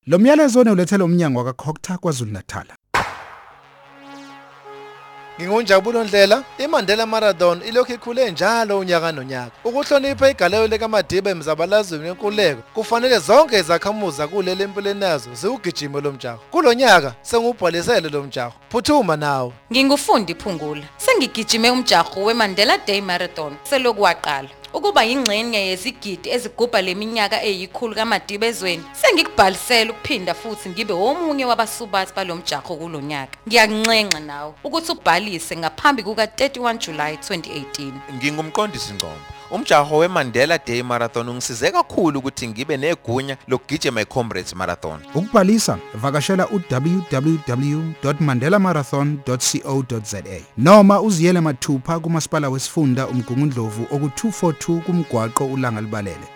Lo myalezo ulethelwe umnyango wakwaCokta KwaZulu-Natal. Ngingunjabulo Ndlela, iMandela Marathon ilokhu ikhule njalo unyaka nonyaka. Ukuhlonipha igalelo likaMadiba emzabalazweni wenkululeko, kufanele zonke izakhamuzi kuleli empilweni yazo ziwugijime lo mjaho. Kulonyaka sengubhalisele lo mjaho. Phuthuma nawe. Ngingufundi Phungula. Sengigijime umjaho weMandela Day Marathon selokuwaqala. Ukuba yingxenye yezigidi ezigubha leminyaka eyikhulu kaMadiba ezweni, sengikubhalisela ukuphinda futhi ngibe omunye wabasubathi balomjaho kulonyaka. Ngiyakunxenxa nawe ukuthi ubhalise ngaphambi kuka 31 July 2018. Ngingumqondisi Ngqombo. Umjaho weMandela Day Marathon ungisize kakhulu ukuthi ngibe negunya lokugijima iComrades Marathon. Ukubhalisa vakashela www.mandelamarathon.co.za noma uziyele mathupha kumasipala wesifunda uMgungundlovu oku 242 kumgwaqo uLanga Libalele.